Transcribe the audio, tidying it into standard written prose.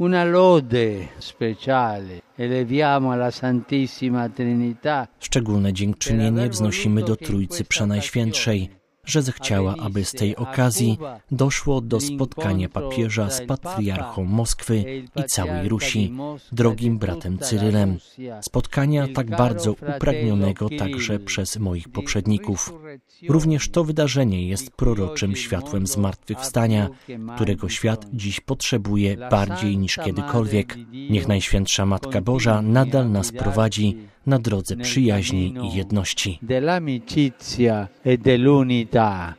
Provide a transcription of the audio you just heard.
una lode speciale. Eleviamo alla Santissima Trinità. Szczególne dziękczynienie wznosimy do Trójcy Przenajświętszej, że zechciała, aby z tej okazji doszło do spotkania papieża z patriarchą Moskwy i całej Rusi, drogim bratem Cyrylem. Spotkania tak bardzo upragnionego także przez moich poprzedników. Również to wydarzenie jest proroczym światłem zmartwychwstania, którego świat dziś potrzebuje bardziej niż kiedykolwiek. Niech Najświętsza Matka Boża nadal nas prowadzi na drodze przyjaźni i jedności. Dell'amicizia e dell'unità.